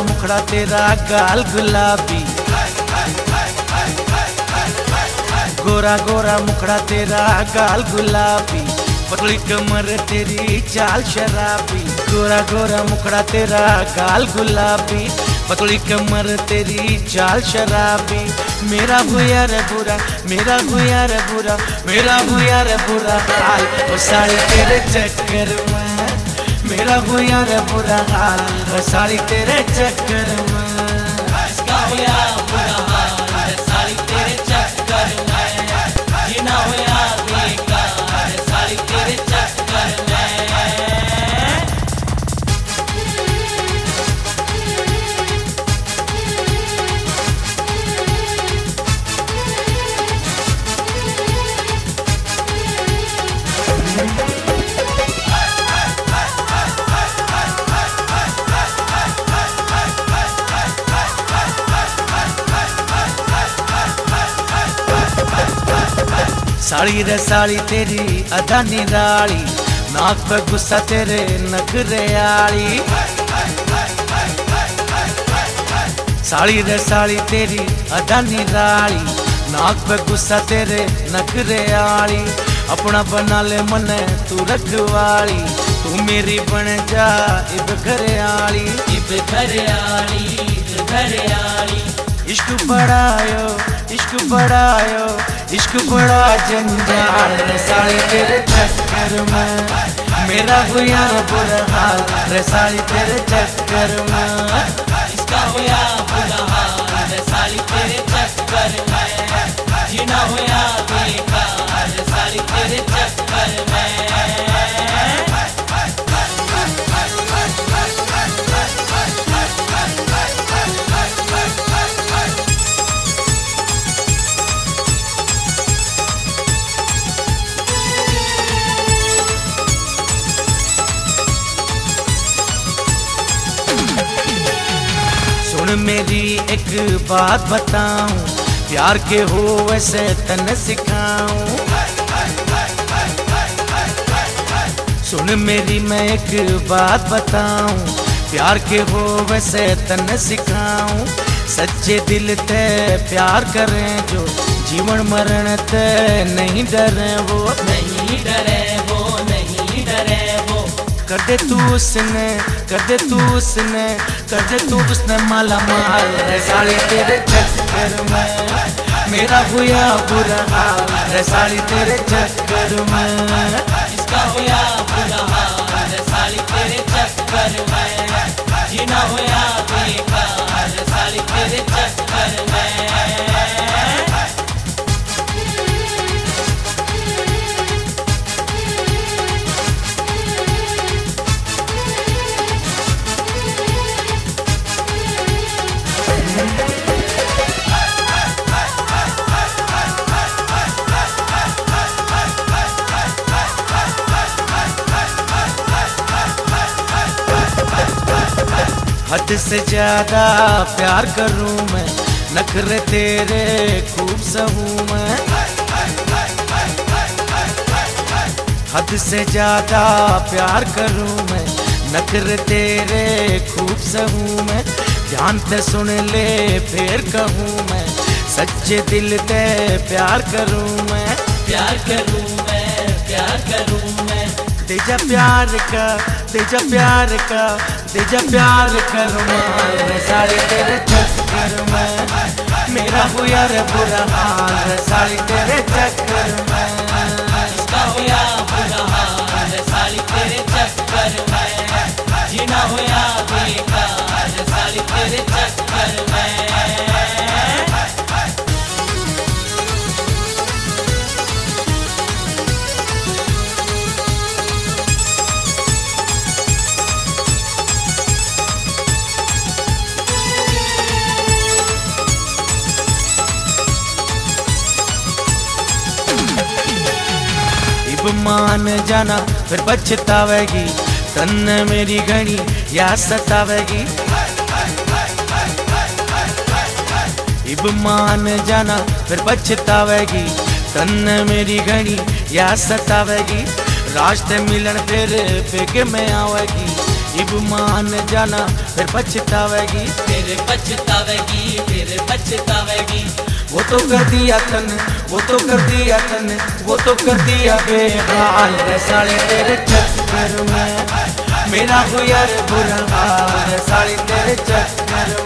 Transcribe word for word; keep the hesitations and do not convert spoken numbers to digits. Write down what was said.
मुखड़ा तेरा गाल गुलाबी, गोरा गोरा मुखड़ा तेरा गाल गुलाबी, पतली कमर तेरी चाल शराबी। गोरा गोरा मुखड़ा तेरा गाल गुलाबी, पतली कमर तेरी चाल शराबी। मेरा हुआ रे बुरा, मेरा हुआ रे बुरा, मेरा हुआ रे बुरा हाल ओ साली तेरे चक्कर में। मेरा हुआ रे बुरा हाल ओ साली तेरे चक्कर में। इसका हुआ बुरा हाल साली तेरे चक्कर में। जीना हुआ बेकार साली तेरे चक्कर में। साड़ी रे साड़ी तेरी अदा निराली, नाक पे गुस्सा तेरे नखरे आली। साड़ी रे साड़ी तेरी अदा निराली, नाक पे गुस्सा तेरे नखरे आली। अपना बना ले मने तू रखवाली, तू मेरी बन जा इब घरे आली। इब घरे आली, इब घरे आली। इश्क बढ़ायो, इश्क बढ़ायो, इश्क बड़ा जंजाल रे साली तेरे चक्कर में। मेरा हुआ बुरा हाल रे साली तेरे चक्कर में। इसका हुआ बुरा हाल साली तेरे चक्कर में। जीना हुआ बेकार साली तेरे चक्कर में। सुन मेरी एक बात बताऊं, प्यार के हो वैसे तन सिखाऊं। सुन मेरी मैं एक बात बताऊं, प्यार के हो वैसे तन सिखाऊं। सच्चे दिल ते प्यार करें जो, जीवन मरण ते नहीं डरे वो। नहीं डरे वो, नहीं डरे वो। कर दे तू उसने, कर दे तू उसने, कर दे तू उसने माला माल रे साली तेरे चक्कर में। मेरा हुआ बुरा हाल रे साली तेरे चक्कर में। इसका हुआ बुरा हाल साली तेरे चक्कर में। जीना हुआ बेकार साली तेरे चक्कर में। हद से ज्यादा प्यार करूं मैं, नखरे तेरे खूब सहूं मैं। हद से ज्यादा प्यार करूं मैं, नखरे तेरे खूब सहूं मैं। ध्यान से सुन ले फिर कहूं मैं, सच्चे दिल ते प्यार करूं मैं। प्यार करूं मैं, प्यार करूं मैं। तेजा प्यार का, तेजा प्यार का, तेजा प्यार करूं मैं साली तेरे चक्कर में। मेरा हुआ रे बुरा हाल रे साली तेरे चक्कर में। इसका हुआ बुरा हाल साली तेरे चक्कर में। जीना हुआ बेकार साली तेरे चक्कर में। मान जाना फिर पछतावेगी, तन मेरी घनी या सतावेगी। इब मान जाना फिर पछतावेगी, तन मेरी घनी या सतावेगी। रास्ते मिलन फिर फेंक में आवेगी, इब मान जाना फिर पछतावेगी, फिर पछतावेगी, फिर पछतावेगी। वो तो कर दिया तन, वो तो कर दिया तन, वो तो कर दिया बेहाल रे साली तेरे चक्कर में, मेरा हुआ रे बुरा हाल रे साली तेरे चक्कर में।